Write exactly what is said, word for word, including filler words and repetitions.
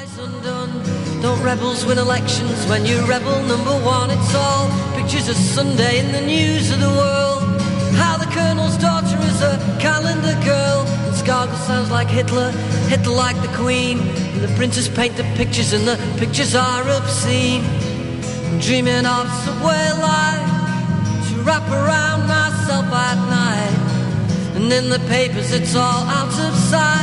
Don't rebels win elections when you're rebel number one? It's all pictures of Sunday in the news of the world. How the colonel's daughter is a calendar girl. And Scargill sounds like Hitler, Hitler like the Queen. And the printers paint the pictures and the pictures are obscene. I'm dreaming of subway life to wrap around myself at night. And in the papers it's all out of sight.